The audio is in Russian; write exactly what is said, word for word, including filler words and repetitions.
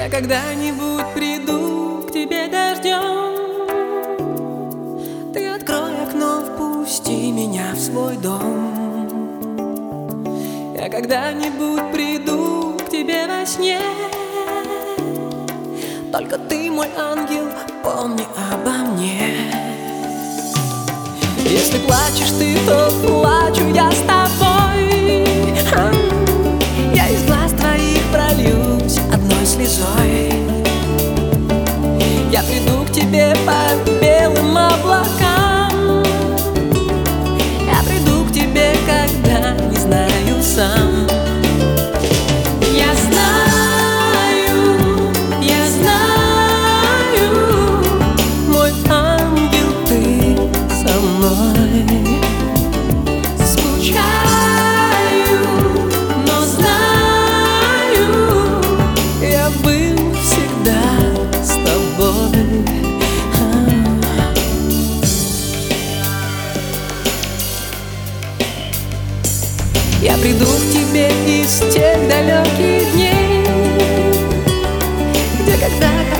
Я когда-нибудь приду к тебе дождем. Ты открой окно, впусти меня в свой дом. Я когда-нибудь приду к тебе во сне. Только ты, мой ангел, помни обо мне. Если плачешь ты, то плачу я с тобой. Я из глаз твоих прольюсь одной слезой. Я приду к тебе по белым облакам. Я приду к тебе, когда не знаю сам. Я знаю, я знаю, мой ангел, ты со мной. Скучаю, но знаю, я был всегда с тобой. Я приду к тебе из тех далеких дней, где когда-то